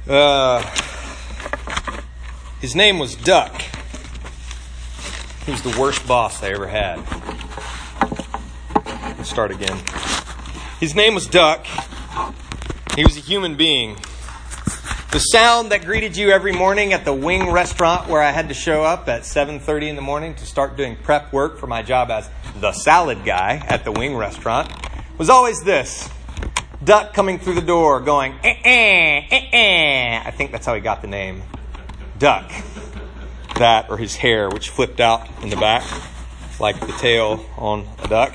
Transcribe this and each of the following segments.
His name was Duck. He was the worst boss I ever had. Let's start again. His name was Duck. He was a human being. The sound that greeted you every morning at the Wing restaurant where I had to show up at 7:30 in the morning to start doing prep work for my job as the salad guy at the Wing restaurant was always this. Duck coming through the door going, I think that's how he got the name. Duck. That or his hair, which flipped out in the back like the tail on a duck.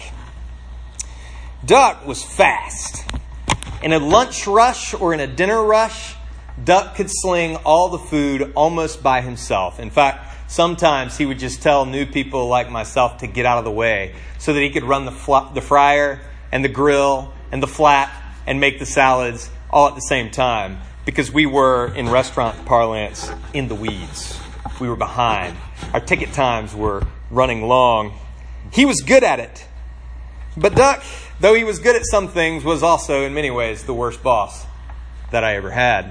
Duck was fast. In a lunch rush or in a dinner rush, Duck could sling all the food almost by himself. In fact, sometimes he would just tell new people like myself to get out of the way so that he could run the fryer and the grill and the flat and make the salads all at the same time, because we were, in restaurant parlance, in the weeds. We were behind. Our ticket times were running long. He was good at it. But Duck, though he was good at some things, was also, in many ways, the worst boss that I ever had.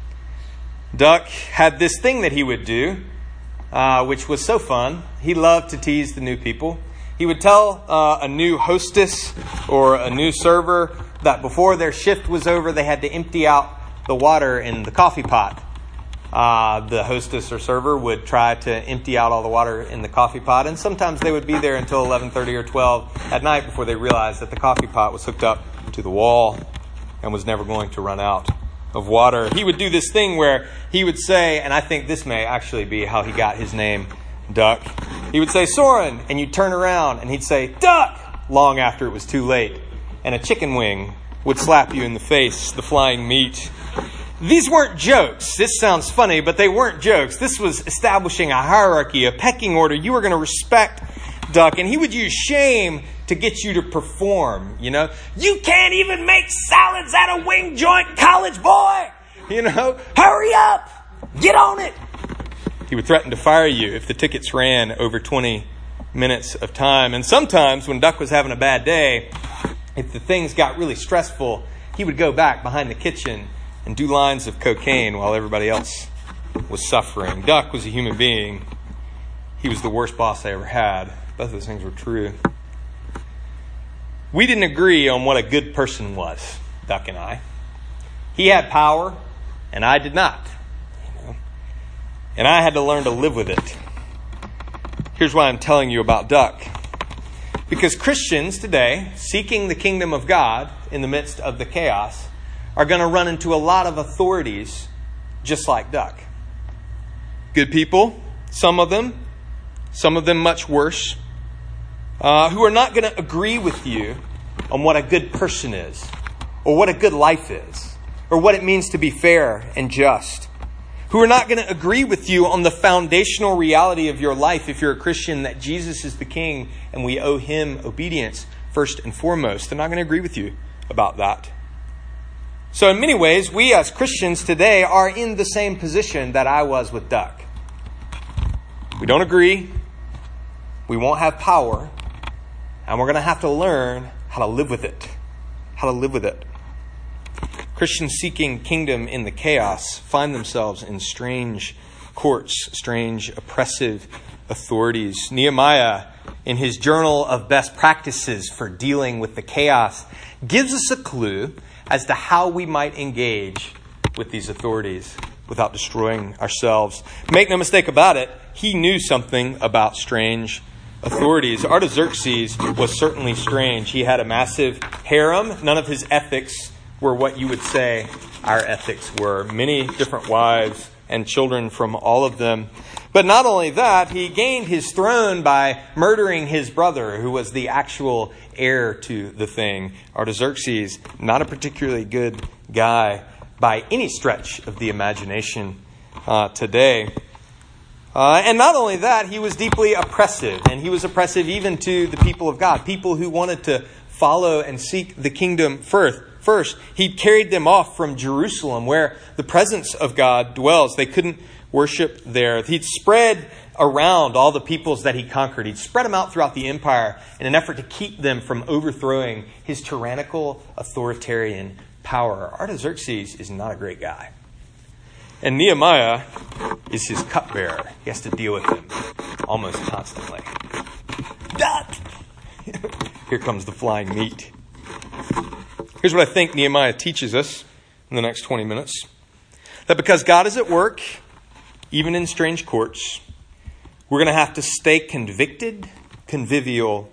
Duck had this thing that he would do, which was so fun. He loved to tease the new people. He would tell a new hostess or a new server that before their shift was over, they had to empty out the water in the coffee pot. The hostess or server would try to empty out all the water in the coffee pot, and sometimes they would be there until 11:30 or 12 at night before they realized that the coffee pot was hooked up to the wall and was never going to run out of water. He would do this thing where he would say, and I think this may actually be how he got his name, Duck. He would say, Soren, and you'd turn around and he'd say, Duck, long after it was too late. And a chicken wing would slap you in the face, the flying meat. These weren't jokes. This sounds funny, but they weren't jokes. This was establishing a hierarchy, a pecking order. You were going to respect Duck, and he would use shame to get you to perform, you know. You can't even make salads at a wing joint, college boy! You know, hurry up! Get on it! He would threaten to fire you if the tickets ran over 20 minutes of time. And sometimes when Duck was having a bad day, if the things got really stressful, he would go back behind the kitchen and do lines of cocaine while everybody else was suffering. Duck was a human being. He was the worst boss I ever had. Both of those things were true. We didn't agree on what a good person was, Duck and I. He had power, and I did not. You know? And I had to learn to live with it. Here's why I'm telling you about Duck. Because Christians today, seeking the kingdom of God in the midst of the chaos, are going to run into a lot of authorities just like Duck. Good people, some of them much worse, who are not going to agree with you on what a good person is, or what a good life is, or what it means to be fair and just, who are not going to agree with you on the foundational reality of your life if you're a Christian, that Jesus is the King and we owe him obedience first and foremost. They're not going to agree with you about that. So in many ways, we as Christians today are in the same position that I was with Duck. We don't agree. We won't have power. And we're going to have to learn how to live with it. How to live with it. Christians seeking kingdom in the chaos find themselves in strange courts, strange oppressive authorities. Nehemiah, in his journal of best practices for dealing with the chaos, gives us a clue as to how we might engage with these authorities without destroying ourselves. Make no mistake about it, he knew something about strange authorities. Artaxerxes was certainly strange. He had a massive harem. None of his ethics were what you would say our ethics were. Many different wives and children from all of them. But not only that, he gained his throne by murdering his brother, who was the actual heir to the thing. Artaxerxes, not a particularly good guy by any stretch of the imagination today. And not only that, he was deeply oppressive, and he was oppressive even to the people of God, people who wanted to follow and seek the kingdom first. He carried them off from Jerusalem, where the presence of God dwells. They couldn't worship there. He'd spread around all the peoples that he conquered. He'd spread them out throughout the empire in an effort to keep them from overthrowing his tyrannical, authoritarian power. Artaxerxes is not a great guy. And Nehemiah is his cupbearer. He has to deal with him almost constantly. Duck! Here comes the flying meat. Here's what I think Nehemiah teaches us in the next 20 minutes. That because God is at work, even in strange courts, we're going to have to stay convicted, convivial,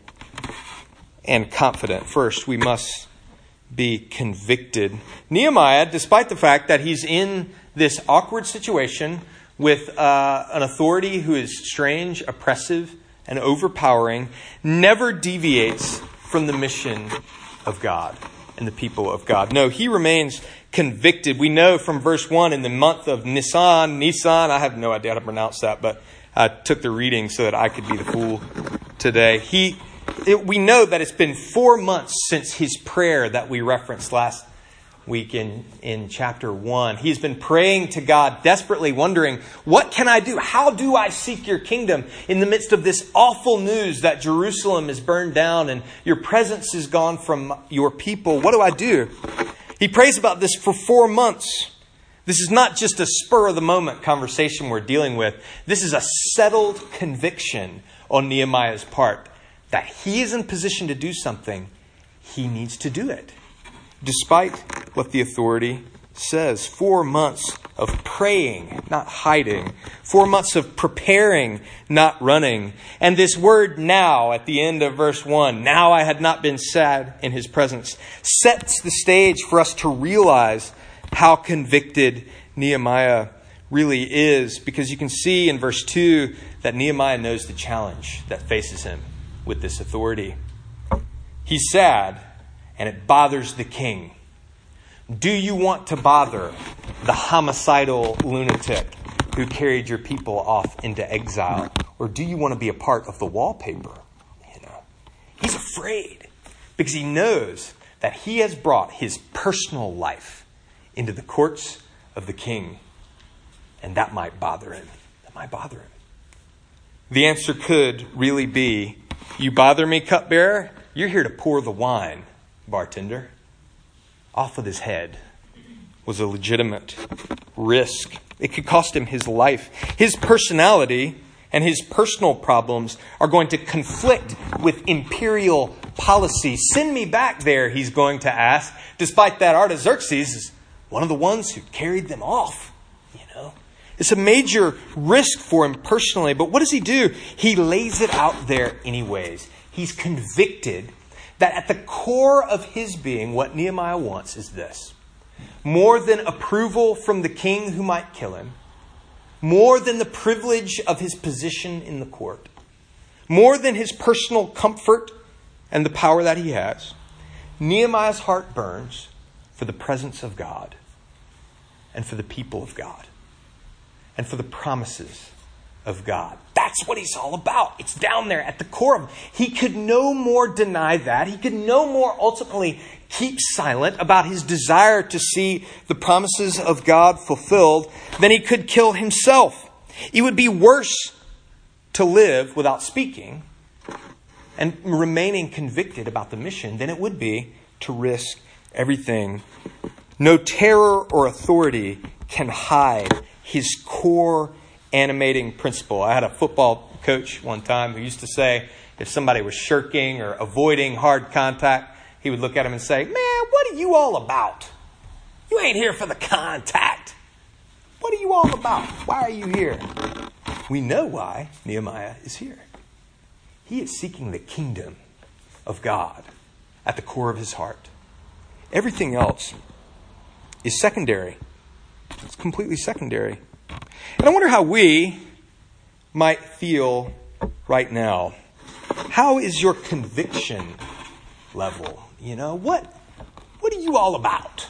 and confident. First, we must be convicted. Nehemiah, despite the fact that he's in this awkward situation with an authority who is strange, oppressive, and overpowering, never deviates from the mission of God and the people of God. No, he remains convicted. We know from verse 1 in the month of Nisan, I have no idea how to pronounce that, but I took the reading so that I could be the fool today. We know that it's been 4 months since his prayer that we referenced last week in chapter 1. He's been praying to God, desperately wondering, what can I do? How do I seek your kingdom in the midst of this awful news that Jerusalem is burned down and your presence is gone from your people? What do I do? He prays about this for 4 months. This is not just a spur-of-the-moment conversation we're dealing with. This is a settled conviction on Nehemiah's part that he is in position to do something. He needs to do it, despite what the authority says. 4 months of praying, not hiding. 4 months of preparing, not running. And this word now at the end of verse 1, now I had not been sad in his presence, sets the stage for us to realize how convicted Nehemiah really is. Because you can see in verse 2 that Nehemiah knows the challenge that faces him with this authority. He's sad, and it bothers the king. Do you want to bother the homicidal lunatic who carried your people off into exile? Or do you want to be a part of the wallpaper? He's afraid because he knows that he has brought his personal life into the courts of the king. And that might bother him. The answer could really be, you bother me, cupbearer? You're here to pour the wine, bartender. Off with his head was a legitimate risk. It could cost him his life. His personality and his personal problems are going to conflict with imperial policy. Send me back there, he's going to ask, despite that Artaxerxes is one of the ones who carried them off. It's a major risk for him personally. But what does he do? He lays it out there anyways. He's convicted that at the core of his being, what Nehemiah wants is this. More than approval from the king who might kill him, more than the privilege of his position in the court, more than his personal comfort and the power that he has, Nehemiah's heart burns for the presence of God and for the people of God and for the promises of God. That's what he's all about. It's down there at the core of him. He could no more deny that. He could no more ultimately keep silent about his desire to see the promises of God fulfilled than he could kill himself. It would be worse to live without speaking and remaining convicted about the mission than it would be to risk everything. No terror or authority can hide his core animating principle. I had a football coach one time who used to say if somebody was shirking or avoiding hard contact, he would look at him and say, "Man, what are you all about? You ain't here for the contact. What are you all about? Why are you here?" We know why Nehemiah is here. He is seeking the kingdom of God at the core of his heart. Everything else is secondary. It's completely secondary. And I wonder how we might feel right now. How is your conviction level? What are you all about?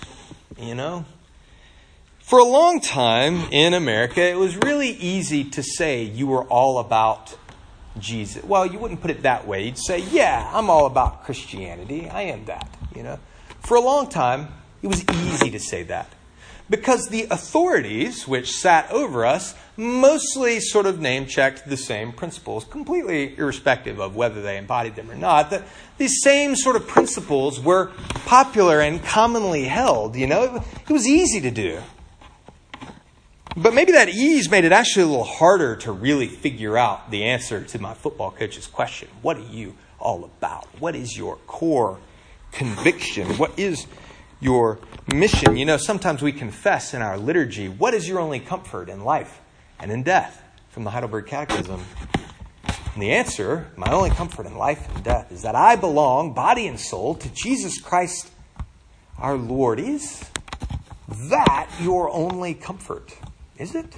For a long time in America, it was really easy to say you were all about Jesus. Well, you wouldn't put it that way. You'd say, yeah, I'm all about Christianity. I am that, For a long time, it was easy to say that. Because the authorities which sat over us mostly sort of name-checked the same principles, completely irrespective of whether they embodied them or not. That these same sort of principles were popular and commonly held. It was easy to do. But maybe that ease made it actually a little harder to really figure out the answer to my football coach's question. What are you all about? What is your core conviction? What is your mission? You know, sometimes we confess in our liturgy, what is your only comfort in life and in death? From the Heidelberg Catechism. And the answer, my only comfort in life and death, is that I belong, body and soul, to Jesus Christ our Lord. Is that your only comfort? Is it?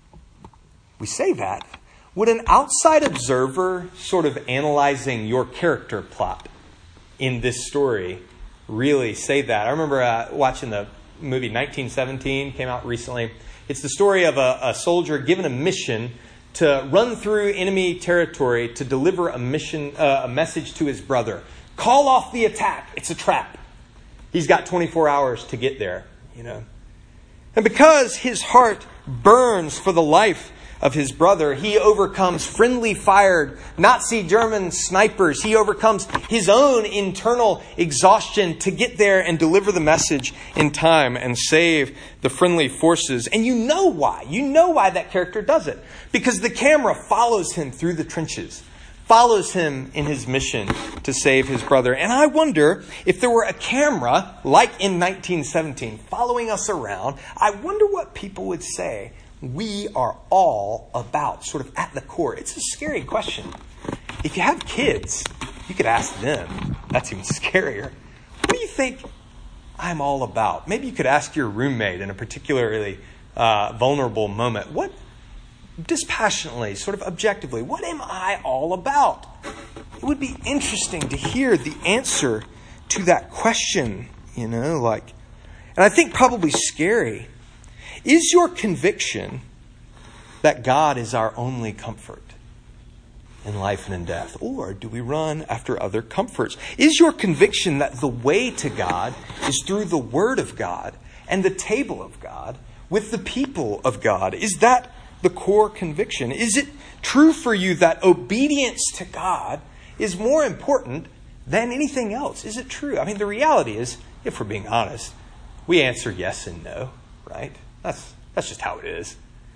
We say that. Would an outside observer sort of analyzing your character plot in this story really say that? I remember watching the movie 1917, came out recently. It's the story of a soldier given a mission to run through enemy territory to deliver a message to his brother. Call off the attack. It's a trap. He's got 24 hours to get there, you know. And because his heart burns for the life of his brother, he overcomes friendly fired Nazi German snipers. He overcomes his own internal exhaustion to get there and deliver the message in time and save the friendly forces. And you know why. You know why that character does it. Because the camera follows him through the trenches, follows him in his mission to save his brother. And I wonder if there were a camera, like in 1917, following us around, I wonder what people would say we are all about, sort of at the core. It's a scary question. If you have kids, you could ask them. That's even scarier. What do you think I'm all about? Maybe you could ask your roommate in a particularly vulnerable moment. What, dispassionately, sort of objectively, what am I all about? It would be interesting to hear the answer to that question, you know, like, and I think probably scary. Is your conviction that God is our only comfort in life and in death? Or do we run after other comforts? Is your conviction that the way to God is through the Word of God and the table of God with the people of God? Is that the core conviction? Is it true for you that obedience to God is more important than anything else? Is it true? I mean, the reality is, if we're being honest, we answer yes and no, right? That's just how it is.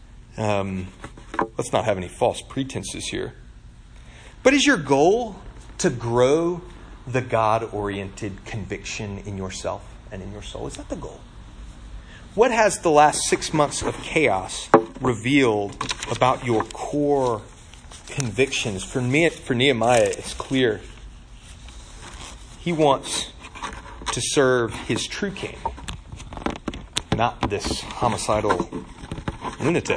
Let's not have any false pretenses here. But is your goal to grow the God-oriented conviction in yourself and in your soul? Is that the goal? What has the last 6 months of chaos revealed about your core convictions? For Nehemiah, it's clear. He wants to serve his true king, not this homicidal lunatic.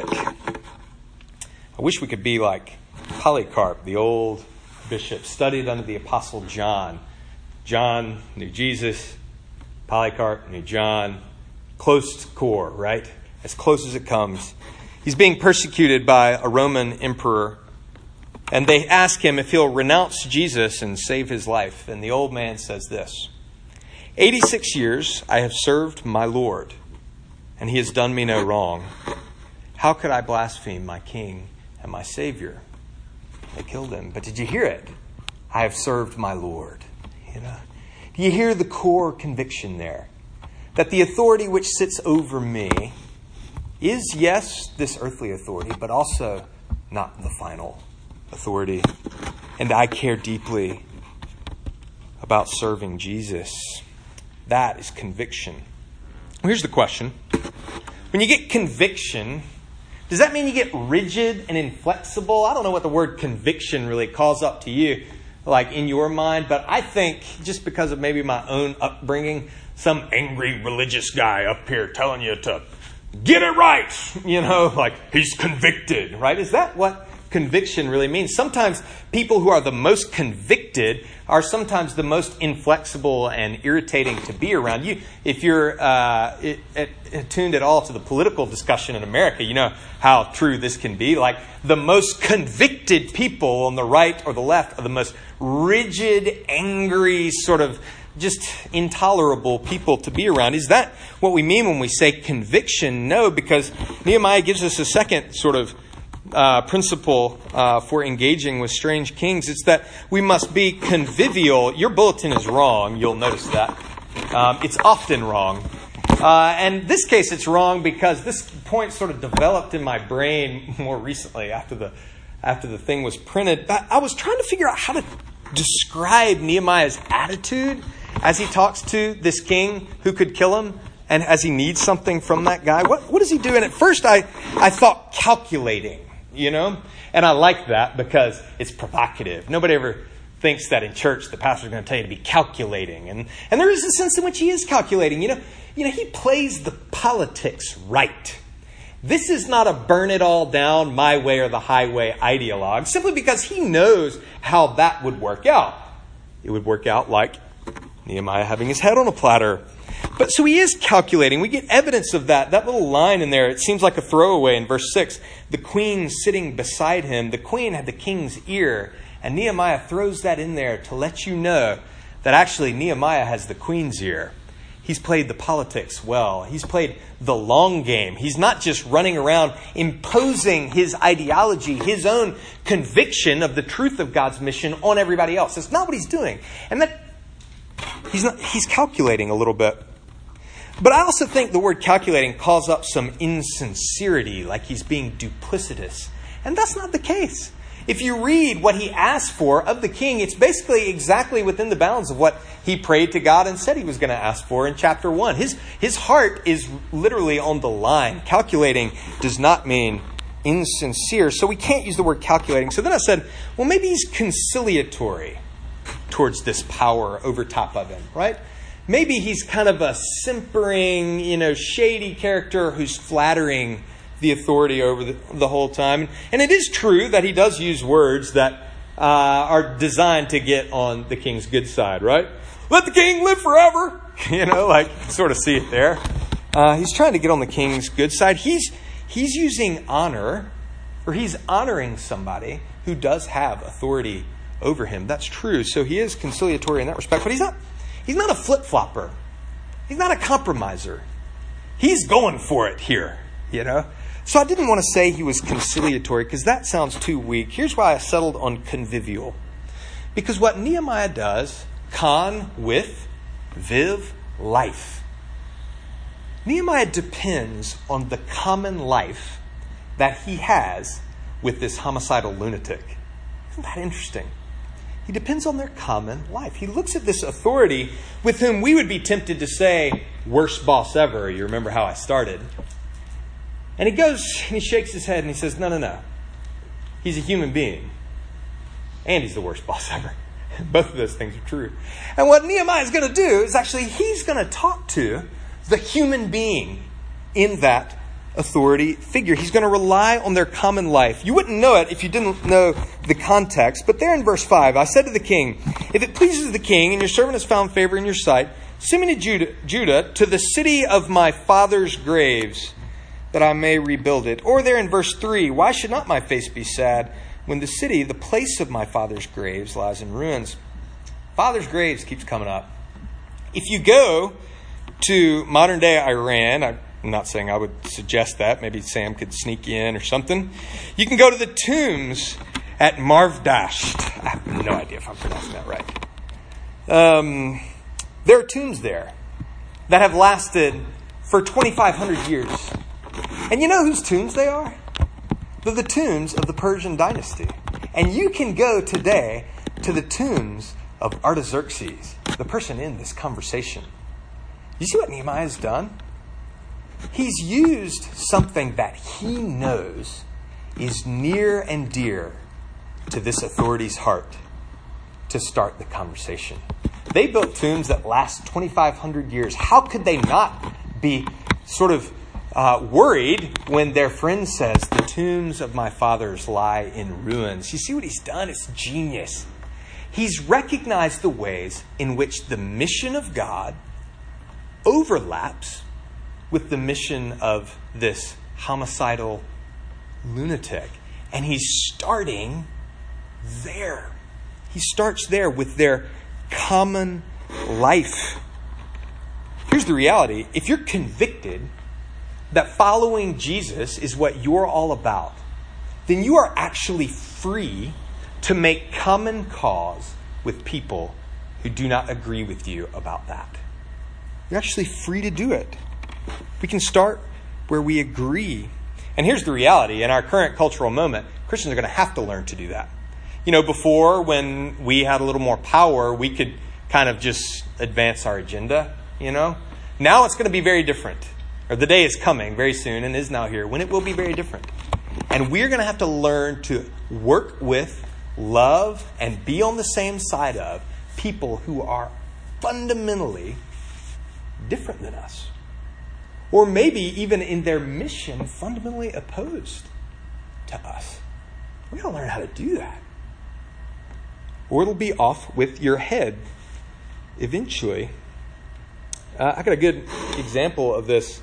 I wish we could be like Polycarp, the old bishop, studied under the Apostle John. John knew Jesus. Polycarp knew John. Close core, right? As close as it comes. He's being persecuted by a Roman emperor. And they ask him if he'll renounce Jesus and save his life. And the old man says this: 86 years I have served my Lord, and he has done me no wrong. How could I blaspheme my King and my Savior? They killed him. But did you hear it? I have served my Lord. You know? Do you hear the core conviction there? That the authority which sits over me is, yes, this earthly authority, but also not the final authority. And I care deeply about serving Jesus. That is conviction. Here's the question. When you get conviction, does that mean you get rigid and inflexible? I don't know what the word conviction really calls up to you, like in your mind, but I think just because of maybe my own upbringing, some angry religious guy up here telling you to get it right, you know, like he's convicted, right? Is that what conviction really means? Sometimes people who are the most convicted are sometimes the most inflexible and irritating to be around. You, if you're attuned at all to the political discussion in America, you know how true this can be. Like the most convicted people on the right or the left are the most rigid, angry, sort of just intolerable people to be around. Is that what we mean when we say conviction? No, because Nehemiah gives us a second sort of principle for engaging with strange kings. It's that we must be convivial. Your bulletin is wrong. You'll notice that. It's often wrong. And in this case, it's wrong because this point sort of developed in my brain more recently after the thing was printed. I was trying to figure out how to describe Nehemiah's attitude as he talks to this king who could kill him, and as he needs something from that guy. What does he do? And at first I thought calculating, and I like that because it's provocative. Nobody ever thinks that in church the pastor's going to tell you to be calculating, and there is a sense in which he is calculating. He plays the politics right. This is not a burn it all down, my way or the highway ideologue, simply because he knows how that would work out. It would work out like Nehemiah having his head on a platter. But so he is calculating. We get evidence of that. That little line in there, it seems like a throwaway in verse 6. The queen sitting beside him. The queen had the king's ear. And Nehemiah throws that in there to let you know that actually Nehemiah has the queen's ear. He's played the politics well. He's played the long game. He's not just running around imposing his ideology, his own conviction of the truth of God's mission on everybody else. That's not what he's doing. And that he's calculating a little bit. But I also think the word calculating calls up some insincerity, like he's being duplicitous. And that's not the case. If you read what he asked for of the king, it's basically exactly within the bounds of what he prayed to God and said he was going to ask for in chapter 1. His heart is literally on the line. Calculating does not mean insincere, so we can't use the word calculating. So then I said, well, maybe he's conciliatory towards this power over top of him, right? Maybe he's kind of a simpering, shady character who's flattering the authority over the whole time. And it is true that he does use words that are designed to get on the king's good side, right? Let the king live forever. Sort of see it there. He's trying to get on the king's good side. He's using honor, or he's honoring somebody who does have authority over him. That's true. So he is conciliatory in that respect, but he's not a flip-flopper. He's not a compromiser. He's going for it here, So I didn't want to say he was conciliatory because that sounds too weak. Here's why I settled on convivial. Because what Nehemiah does, con with, viv, life. Nehemiah depends on the common life that he has with this homicidal lunatic. Isn't that interesting? He depends on their common life. He looks at this authority with whom we would be tempted to say, worst boss ever. You remember how I started. And he goes and he shakes his head and he says, no. He's a human being. And he's the worst boss ever. Both of those things are true. And what Nehemiah is going to do is actually he's going to talk to the human being in that authority figure. He's going to rely on their common life. You wouldn't know it if you didn't know the context. But there in verse 5, I said to the king, if it pleases the king and your servant has found favor in your sight, send me to Judah, to the city of my father's graves, that I may rebuild it. Or there in verse 3, why should not my face be sad when the city, the place of my father's graves, lies in ruins? Father's graves keeps coming up. If you go to modern day Iran, I'm not saying I would suggest that. Maybe Sam could sneak in or something. You can go to the tombs at Marvdasht. I have no idea if I'm pronouncing that right. There are tombs there that have lasted for 2,500 years. And you know whose tombs they are? They're the tombs of the Persian dynasty. And you can go today to the tombs of Artaxerxes, the person in this conversation. You see what Nehemiah has done? He's used something that he knows is near and dear to this authority's heart to start the conversation. They built tombs that last 2,500 years. How could they not be sort of worried when their friend says, the tombs of my fathers lie in ruins? You see what he's done? It's genius. He's recognized the ways in which the mission of God overlaps with the mission of this homicidal lunatic. And he's starting there. He starts there with their common life. Here's the reality. If you're convicted that following Jesus is what you're all about, then you are actually free to make common cause with people who do not agree with you about that. You're actually free to do it. We can start where we agree. And here's the reality. In our current cultural moment, Christians are going to have to learn to do that. Before, when we had a little more power, we could kind of just advance our agenda, Now it's going to be very different. Or the day is coming very soon and is now here when it will be very different. And we're going to have to learn to work with, love, and be on the same side of people who are fundamentally different than us. Or maybe even in their mission, fundamentally opposed to us. We got to learn how to do that. Or it'll be off with your head eventually. I got a good example of this.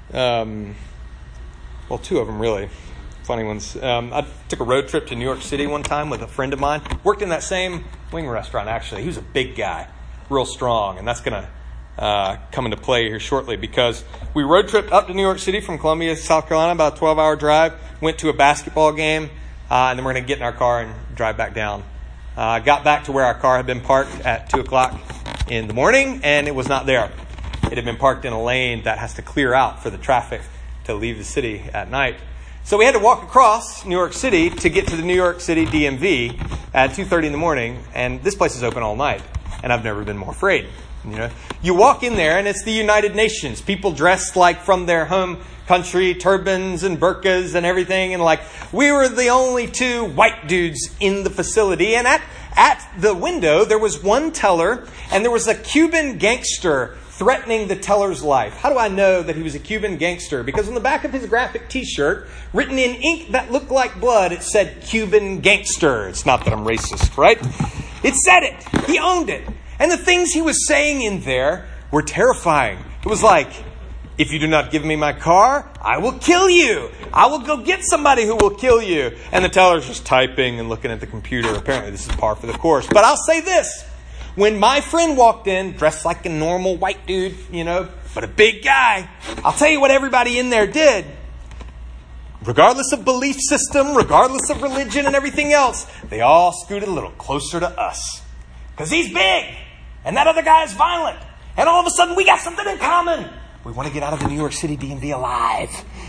Two of them really. Funny ones. I took a road trip to New York City one time with a friend of mine. Worked in that same wing restaurant, actually. He was a big guy, real strong. And that's going to come into play here shortly because we road tripped up to New York City from Columbia, South Carolina, about a 12-hour drive. Went to a basketball game. And then we're going to get in our car and drive back down. Got back to where our car had been parked at 2 o'clock in the morning, and it was not there. It had been parked in a lane that has to clear out for the traffic to leave the city at night. So we had to walk across New York City to get to the New York City DMV at 2:30 in the morning, and this place is open all night, and I've never been more afraid. You walk in there, and it's the United Nations. People dressed like from their home country, turbans and burqas and everything, and we were the only two white dudes in the facility. And at the window, there was one teller, and there was a Cuban gangster threatening the teller's life. How do I know that he was a Cuban gangster? Because on the back of his graphic T-shirt, written in ink that looked like blood, it said Cuban gangster. It's not that I'm racist, right? It said it. He owned it. And the things he was saying in there were terrifying. It was like, if you do not give me my car, I will kill you. I will go get somebody who will kill you. And the teller's just typing and looking at the computer. Apparently this is par for the course. But I'll say this. When my friend walked in, dressed like a normal white dude, but a big guy, I'll tell you what everybody in there did. Regardless of belief system, regardless of religion and everything else, they all scooted a little closer to us. Because he's big, and that other guy is violent. And all of a sudden, we got something in common. We want to get out of the New York City DMV alive.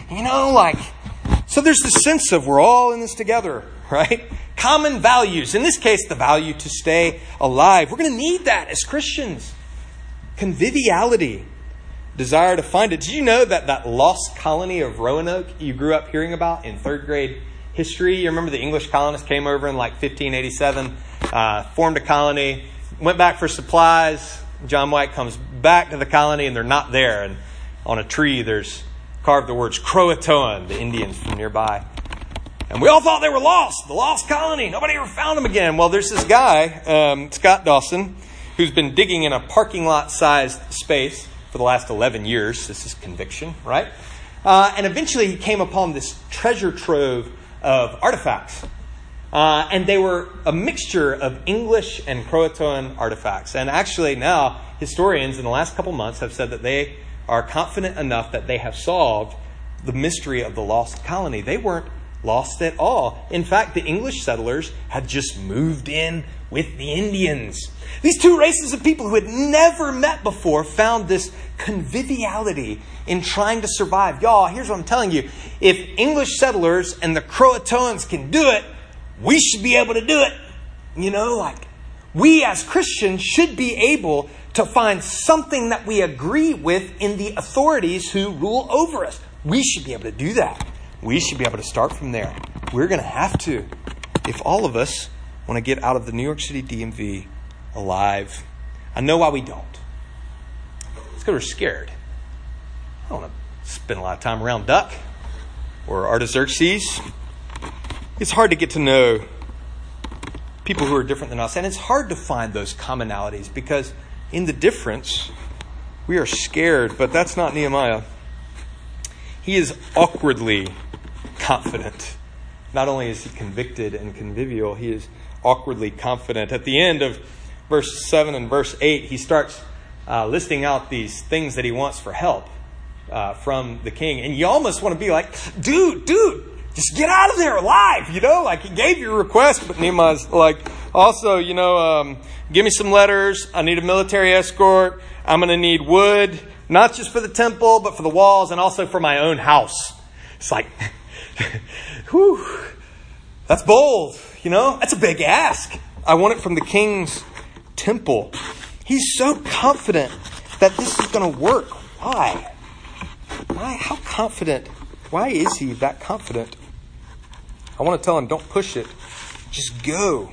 So there's this sense of we're all in this together, right? Common values. In this case, the value to stay alive. We're going to need that as Christians. Conviviality. Desire to find it. Did you know that lost colony of Roanoke you grew up hearing about in third grade history? You remember the English colonists came over in 1587, formed a colony, went back for supplies. John White comes back to the colony and they're not there. And on a tree there's carved the words Croatoan, the Indians from nearby. And we all thought they were lost, the lost colony. Nobody ever found them again. Well, there's this guy, Scott Dawson, who's been digging in a parking lot-sized space for the last 11 years. This is conviction, right? And eventually he came upon this treasure trove of artifacts. And they were a mixture of English and Croatoan artifacts. And actually now, historians in the last couple months have said that they are confident enough that they have solved the mystery of the lost colony. They weren't lost at all. In fact, the English settlers had just moved in with the Indians. These two races of people who had never met before found this conviviality in trying to survive. Y'all, here's what I'm telling you. If English settlers and the Croatoans can do it, we should be able to do it. We as Christians should be able to find something that we agree with in the authorities who rule over us. We should be able to do that. We should be able to start from there. We're going to have to, if all of us want to get out of the New York City DMV alive. I know why we don't. It's because we're scared. I don't want to spend a lot of time around Duck or Artaxerxes. It's hard to get to know people who are different than us. And it's hard to find those commonalities because in the difference, we are scared. But that's not Nehemiah. He is awkwardly confident. Not only is he convicted and convivial, he is awkwardly confident. At the end of verse 7 and verse 8, he starts listing out these things that he wants for help from the king. And you almost want to be like, dude, just get out of there alive, he gave you a request, but Nehemiah's like, also, give me some letters. I need a military escort. I'm going to need wood, Not just for the temple, but for the walls and also for my own house. It's like, whew, that's bold, That's a big ask. I want it from the king's temple. He's so confident that this is going to work. Why? How confident? Why is he that confident? I want to tell him, don't push it. Just go.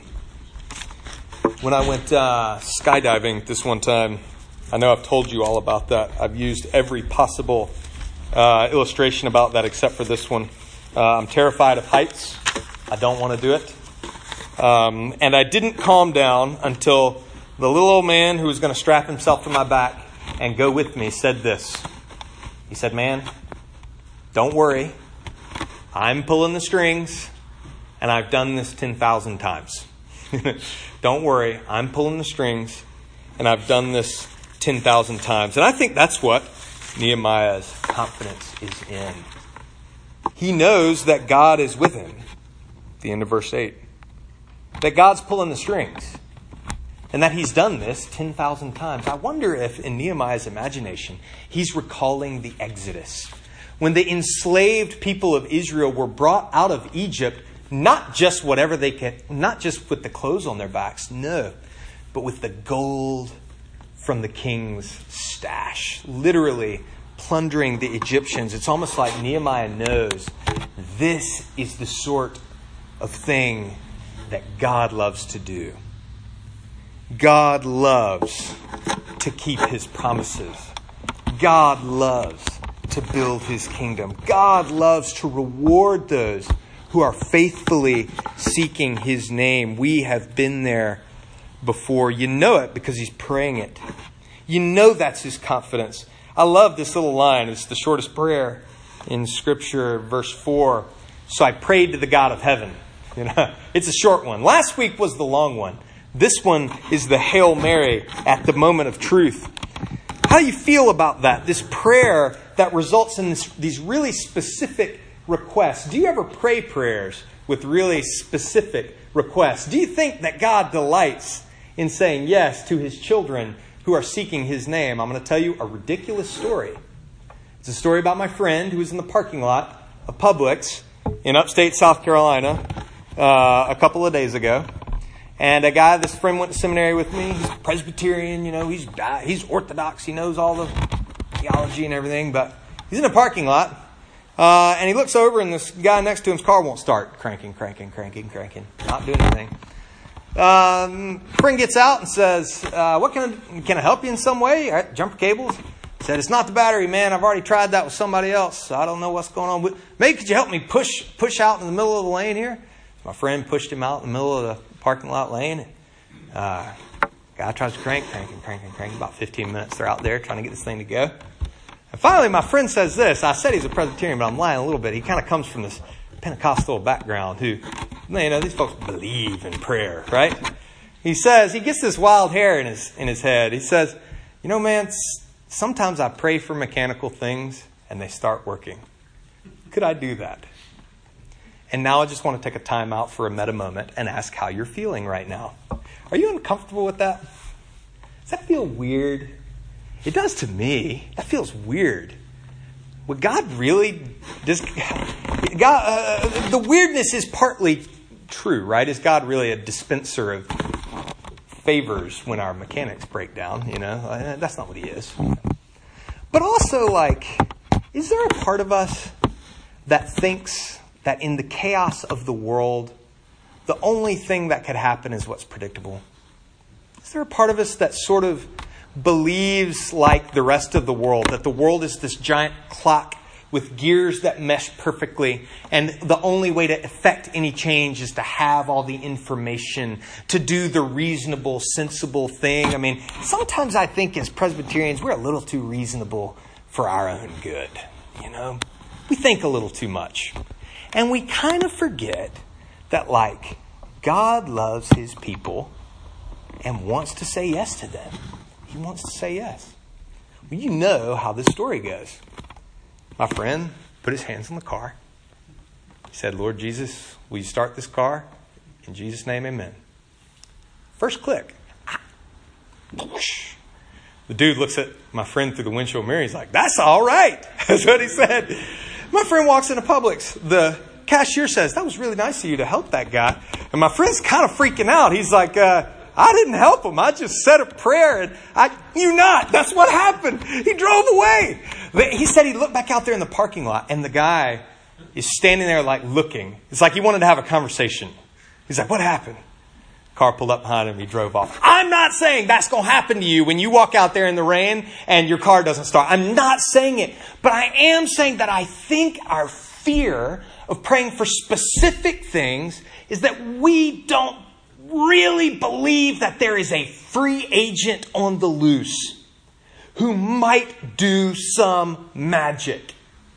When I went skydiving this one time, I know I've told you all about that. I've used every possible illustration about that except for this one. I'm terrified of heights. I don't want to do it. And I didn't calm down until the little old man who was going to strap himself to my back and go with me said this. He said, man, don't worry. I'm pulling the strings, and I've done this 10,000 times. Don't worry. I'm pulling the strings, and I've done this 10,000 times. And I think that's what Nehemiah's confidence is in. He knows that God is with him. The end of verse 8. That God's pulling the strings. And that he's done this 10,000 times. I wonder if in Nehemiah's imagination, he's recalling the Exodus. When the enslaved people of Israel were brought out of Egypt, not just whatever they could, not just with the clothes on their backs, no, but with the gold from the king's stash. Literally plundering the Egyptians. It's almost like Nehemiah knows this is the sort of thing that God loves to do. God loves to keep his promises. God loves to build his kingdom. God loves to reward those who are faithfully seeking his name. We have been there before. You know it because he's praying it. You know that's his confidence. I love this little line. It's the shortest prayer in Scripture, verse 4. So I prayed to the God of heaven. It's a short one. Last week was the long one. This one is the Hail Mary at the moment of truth. How do you feel about that? This prayer that results in these really specific requests. Do you ever pray prayers with really specific requests? Do you think that God delights in saying yes to his children who are seeking his name? I'm going to tell you a ridiculous story. It's a story about my friend who was in the parking lot of Publix in upstate South Carolina a couple of days ago. And a guy, this friend went to seminary with me. He's Presbyterian, he's Orthodox. He knows all the theology and everything. But he's in a parking lot. And he looks over and this guy next to him's car won't start. Cranking. Not doing anything. Friend gets out and says, what can I help you in some way? Jumper cables. Said, it's not the battery, man. I've already tried that with somebody else. So I don't know what's going on. Maybe could you help me push out in the middle of the lane here? My friend pushed him out in the middle of the parking lot lane. Guy tries to crank. About 15 minutes they're out there trying to get this thing to go. And finally my friend says this. I said he's a Presbyterian, but I'm lying a little bit. He kind of comes from this Pentecostal background who, these folks believe in prayer, right? He says, he gets this wild hair in his head. He says, man, sometimes I pray for mechanical things and they start working. Could I do that? And now I just want to take a time out for a meta moment and ask how you're feeling right now. Are you uncomfortable with that? Does that feel weird? It does to me. That feels weird. Would God really... the weirdness is partly true, right? Is God really a dispenser of favors when our mechanics break down? That's not what he is. But also, is there a part of us that thinks that in the chaos of the world, the only thing that could happen is what's predictable? Is there a part of us that sort of believes like the rest of the world, that the world is this giant clock with gears that mesh perfectly, and the only way to effect any change is to have all the information, to do the reasonable, sensible thing? Sometimes I think as Presbyterians, we're a little too reasonable for our own good. We think a little too much. And we kind of forget that, God loves his people and wants to say yes to them. He wants to say yes. Well, you know how this story goes. My friend put his hands on the car. He said, Lord Jesus, will you start this car? In Jesus' name, amen. First click. The dude looks at my friend through the windshield mirror. He's like, "That's all right." That's what he said. My friend walks into Publix. The cashier says, "That was really nice of you to help that guy." And my friend's kind of freaking out. He's like, "I didn't help him. I just said a prayer." And that's what happened. He drove away. He said he looked back out there in the parking lot and the guy is standing there like looking. It's like he wanted to have a conversation. He's like, "What happened?" Car pulled up behind him. He drove off. I'm not saying that's going to happen to you when you walk out there in the rain and your car doesn't start. I'm not saying it. But I am saying that I think our fear of praying for specific things is that we don't really believe that there is a free agent on the loose who might do some magic.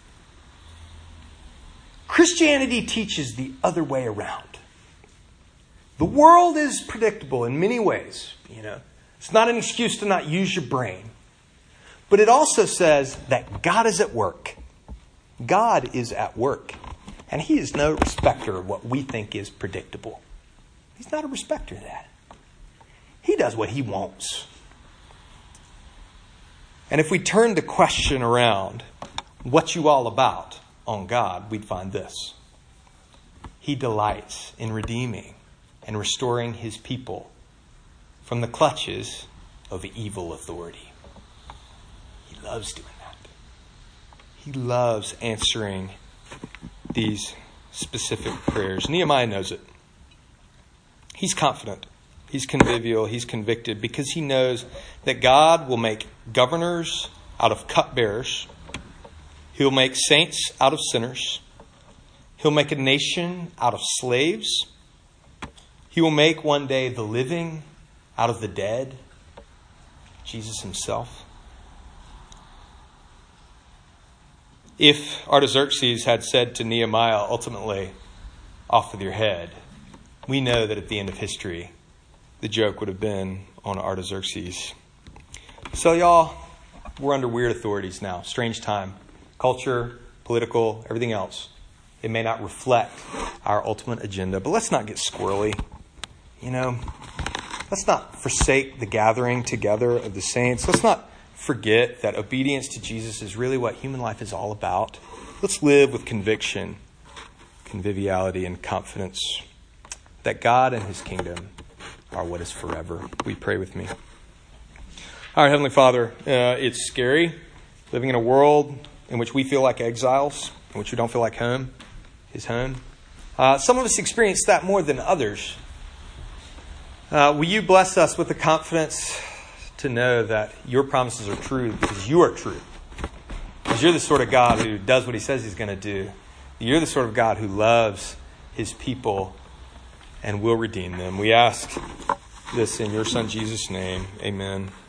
Christianity teaches the other way around. The world is predictable in many ways. It's not an excuse to not use your brain. But it also says that God is at work. God is at work. And He is no respecter of what we think is predictable. He's not a respecter of that. He does what He wants. And if we turn the question around, "What you all about?" on God, we'd find this. He delights in redeeming and restoring His people from the clutches of evil authority. He loves doing that. He loves answering these specific prayers. Nehemiah knows it. He's confident. He's convivial. He's convicted because he knows that God will make governors out of cupbearers. He'll make saints out of sinners. He'll make a nation out of slaves. He will make one day the living out of the dead. Jesus Himself. If Artaxerxes had said to Nehemiah, ultimately, "Off with your head," we know that at the end of history, the joke would have been on Artaxerxes. So y'all, we're under weird authorities now. Strange time. Culture, political, everything else. It may not reflect our ultimate agenda, but let's not get squirrely. Let's not forsake the gathering together of the saints. Let's not forget that obedience to Jesus is really what human life is all about. Let's live with conviction, conviviality, and confidence that God and His kingdom are what is forever. Will you pray with me? All right, Heavenly Father, it's scary living in a world in which we feel like exiles, in which we don't feel like home is home. Some of us experience that more than others. Will you bless us with the confidence to know that your promises are true because you are true? Because you're the sort of God who does what He says He's going to do. You're the sort of God who loves His people and will redeem them. We ask this in your Son Jesus' name. Amen.